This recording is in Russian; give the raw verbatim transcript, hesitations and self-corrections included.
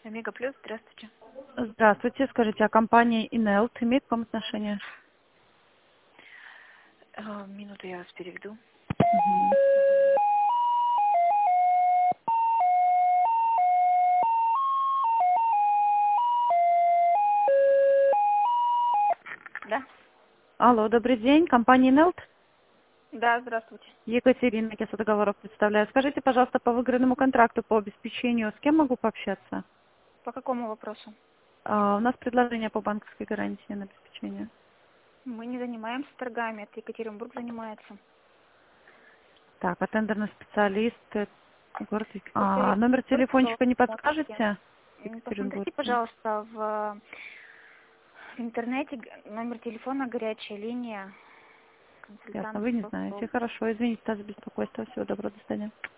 Омега Плюс, здравствуйте. Здравствуйте. Скажите, а компания Инелт имеет к вам отношение? А, минуту, я вас переведу. Мгм. Да? Алло, добрый день. Компания Инелт. Да, здравствуйте. Екатерина, я договоров представляю. Скажите, пожалуйста, по выигранному контракту по обеспечению, с кем могу пообщаться? По какому вопросу? А, у нас предложение по банковской гарантии на обеспечение. Мы не занимаемся торгами, это Екатеринбург занимается. Так, а тендерный специалист, э, город Ек- Это а, номер Екатеринбург, телефончика не посмотрите. подскажете? М, Посмотрите, Екатеринбургский. пожалуйста, в интернете г- номер телефона, горячая линия, Ясно, консультант вы не по знаете. стол. Хорошо, извините за беспокойство. Всего доброго, до свидания.